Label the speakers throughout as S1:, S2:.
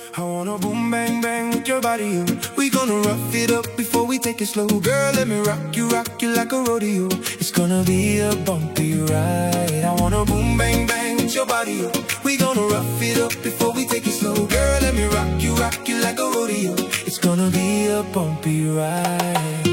S1: I wanna boom bang bang with your body, oh. We gonna rough it up before we take it slow. Girl, let me rock you like a rodeo. It's gonna be a bumpy ride. I wanna boom bang bang with your body, oh. We gonna rough it up before we take it slow. Girl, let me rock you like a rodeo. It's gonna be a bumpy ride.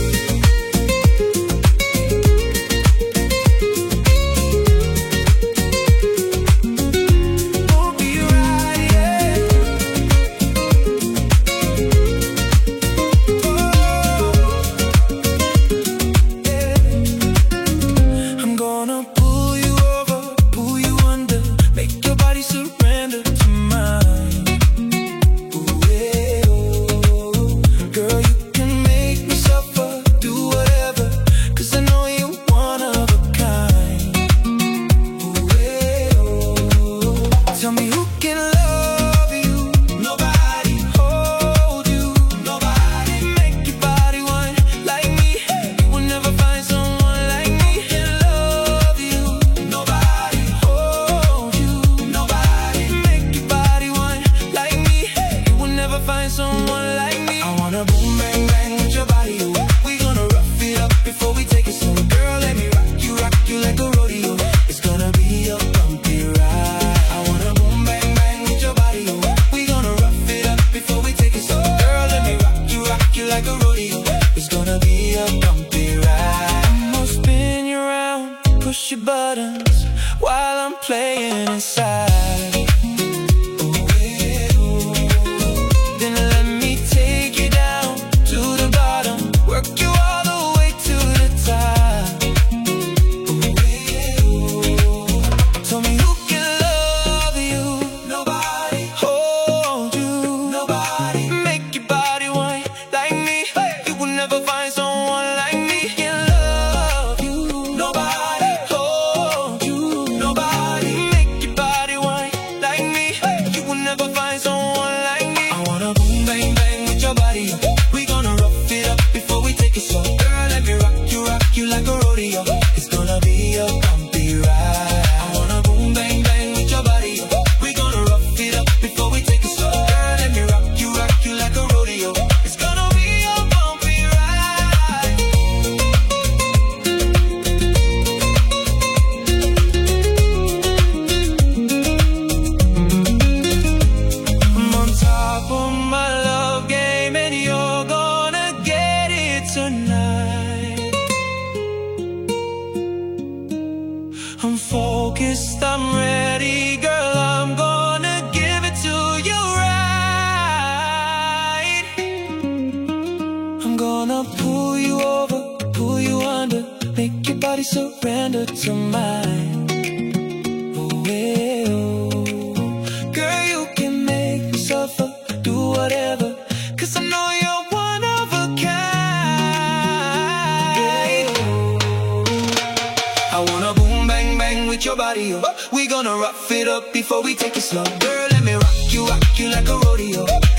S1: Someone like me. I wanna boom bang bang with your body, oh. We gonna rough it up before we take it slow. Girl, let me rock you like a rodeo. It's gonna be a bumpy ride. I wanna boom bang bang with your body, oh. We gonna rough it up before we take it slow. Girl, let me rock you like a rodeo. It's gonna be a bumpy ride. I'm gonna spin you around, push your buttons while I'm playing inside. Like a rodeo, it's gonna be a bumpy ride. I wanna boom bang bang with your body. We gonna rough it up before we take it slow. Girl, let me rock you like a rodeo. It's gonna be a bumpy ride. I'm on top of my love game, and you're gonna get it tonight. I'm focused, I'm ready, girl, I'm gonna give it to you right. I'm gonna pull you over, pull you under, make your body surrender to mine. Oh, yeah, oh. Girl, you can make me suffer, do whatever, 'cause I know you're one of a kind. I wanna boom bang bang with your body, oh. We gonna rough it up before we take it slow. Girl, let me rock you like a rodeo.